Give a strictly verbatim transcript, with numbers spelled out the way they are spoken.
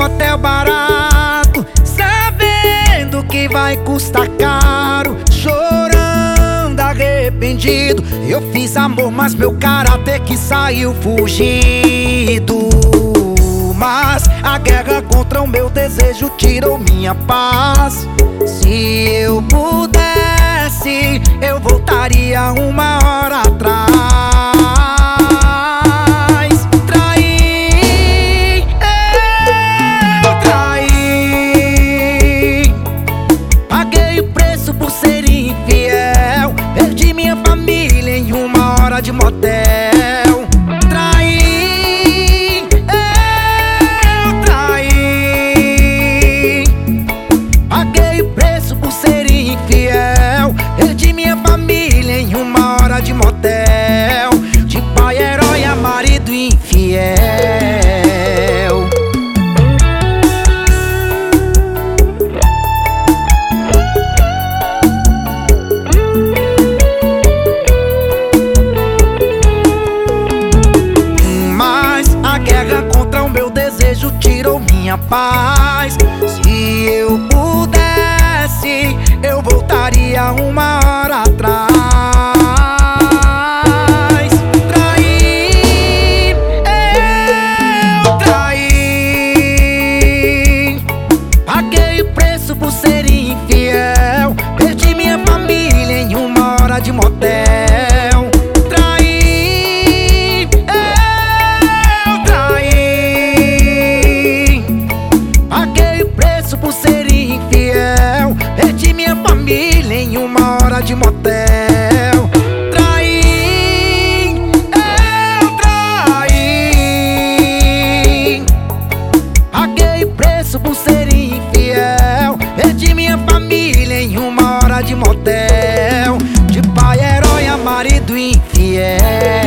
motel barato, sabendo que vai custar caro. Chorando, arrependido, eu fiz amor, mas meu caráter que saiu fugido. Mas a guerra contra o meu desejo tirou minha paz. Se eu pudesse, eu voltaria uma hora atrás. Traí, eu traí, paguei o preço por ser infiel. Perdi minha família em uma hora de motel. Perdi minha família em uma hora de motel, de pai herói a marido infiel. Mas a guerra contra o meu desejo tirou minha paz. Se eu pudesse, eu voltaria uma hora atrás. Traí, eu traí, paguei o preço por ser infiel. Perdi minha família em uma hora de motel. Traí, eu traí, paguei o preço por ser infiel. Perdi minha família em uma hora de motel. Traí, eu traí, paguei o preço por ser infiel. Perdi minha família em uma hora de motel, de pai herói a marido infiel.